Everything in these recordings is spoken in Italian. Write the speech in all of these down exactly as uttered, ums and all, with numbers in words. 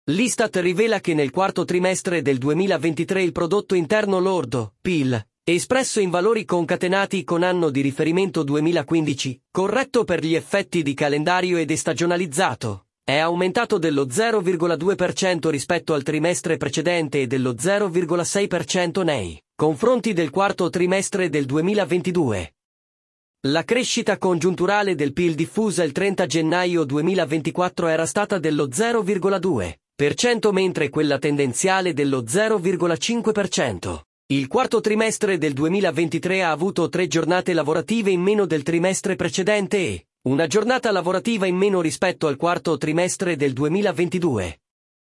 L'Istat rivela che nel quarto trimestre del duemilaventitré il prodotto interno lordo, P I L, espresso in valori concatenati con anno di riferimento duemilaquindici, corretto per gli effetti di calendario ed estagionalizzato, è aumentato dello zero virgola due per cento rispetto al trimestre precedente e dello zero virgola sei per cento nei confronti del quarto trimestre del duemilaventidue. La crescita congiunturale del P I L diffusa il trenta gennaio duemilaventiquattro era stata dello zero virgola due per cento mentre quella tendenziale dello zero virgola cinque per cento. Il quarto trimestre del duemilaventitré ha avuto tre giornate lavorative in meno del trimestre precedente e una giornata lavorativa in meno rispetto al quarto trimestre del duemilaventidue.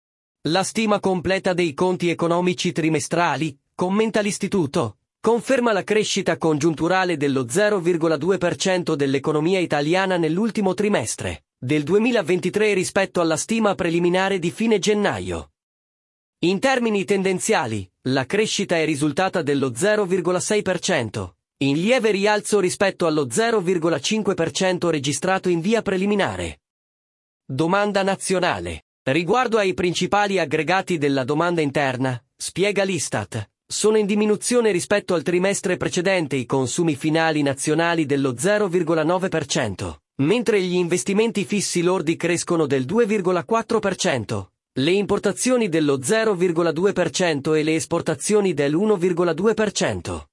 La stima completa dei conti economici trimestrali, commenta l'Istituto, conferma la crescita congiunturale dello zero virgola due per cento dell'economia italiana nell'ultimo trimestre del duemilaventitré rispetto alla stima preliminare di fine gennaio. In termini tendenziali, la crescita è risultata dello zero virgola sei per cento, in lieve rialzo rispetto allo zero virgola cinque per cento registrato in via preliminare. Domanda nazionale. Riguardo ai principali aggregati della domanda interna, spiega l'Istat, sono in diminuzione rispetto al trimestre precedente i consumi finali nazionali dello zero virgola nove per cento, mentre gli investimenti fissi lordi crescono del due virgola quattro per cento, le importazioni dello zero virgola due per cento e le esportazioni dell'uno virgola due per cento.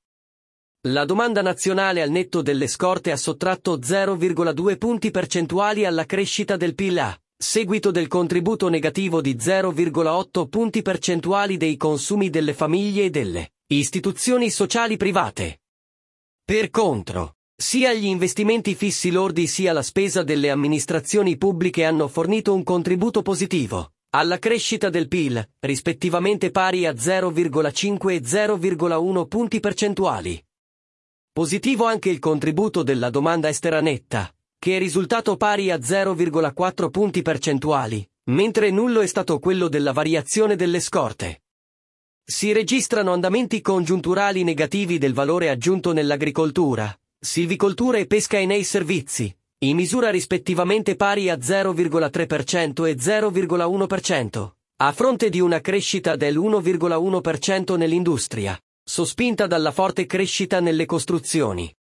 La domanda nazionale al netto delle scorte ha sottratto zero virgola due punti percentuali alla crescita del P I L a seguito del contributo negativo di zero virgola otto punti percentuali dei consumi delle famiglie e delle istituzioni sociali private. Per contro, sia gli investimenti fissi lordi sia la spesa delle amministrazioni pubbliche hanno fornito un contributo positivo alla crescita del P I L, rispettivamente pari a zero virgola cinque e zero virgola uno punti percentuali. Positivo anche il contributo della domanda estera netta, che è risultato pari a zero virgola quattro punti percentuali, mentre nullo è stato quello della variazione delle scorte. Si registrano andamenti congiunturali negativi del valore aggiunto nell'agricoltura, silvicoltura e pesca e nei servizi, in misura rispettivamente pari a zero virgola tre per cento e zero virgola uno per cento, a fronte di una crescita dell'uno virgola uno per cento nell'industria, sospinta dalla forte crescita nelle costruzioni.